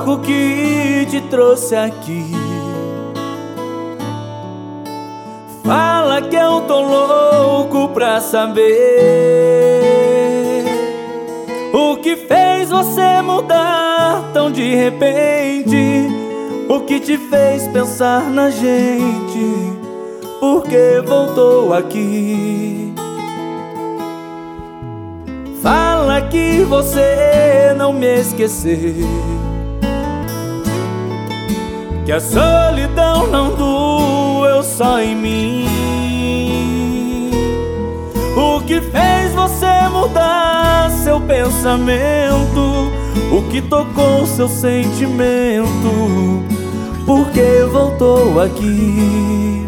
louco que te trouxe aqui. Fala que eu tô louco pra saber o que fez você mudar tão de repente. O que te fez pensar na gente? Por que voltou aqui? Fala que você não me esqueceu, que a solidão não doeu só em mim. O que fez você mudar seu pensamento? O que tocou seu sentimento? Por que voltou aqui?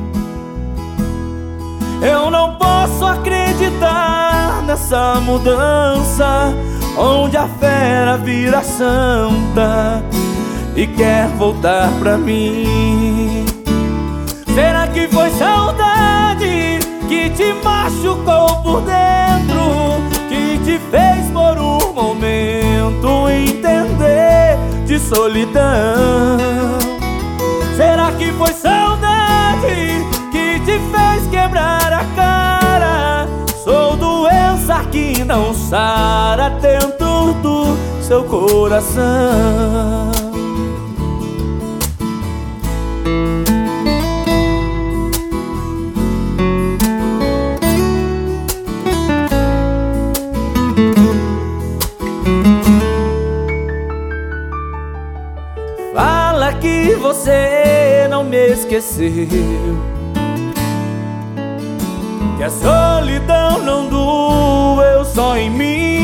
Eu não posso acreditar nessa mudança, onde a fera vira santa e quer voltar pra mim. Será que foi saudade que te machucou por dentro, que te fez por um momento entender de solidão? Será que foi saudade que te fez quebrar a cara? Sou doença que não sara dentro do seu coração. Fala que você não me esqueceu, que a solidão não doeu só em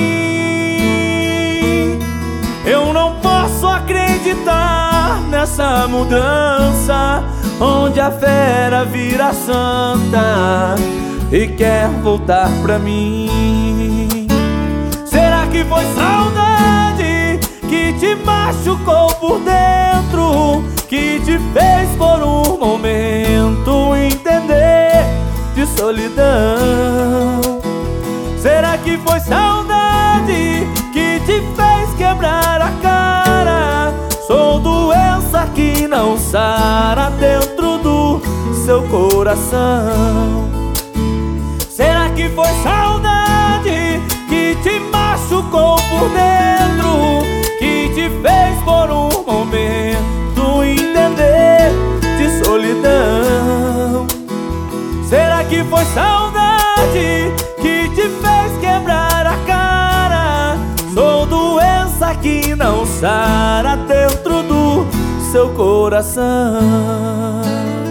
mim. Eu não posso acreditar nessa mudança, onde a fera vira santa e quer voltar pra mim. Será que foi saudade que te machucou por dentro, que te fez por um momento entender de solidão? Será que foi saudade que te fez quebrar a cara? Sou doença que não sara dentro do seu coração. Será que foi saudade que te machucou por dentro, que te fez por um momento entender de solidão? Será que foi saudade que te fez quebrar a cara? Sou doença que não sara dentro do seu coração.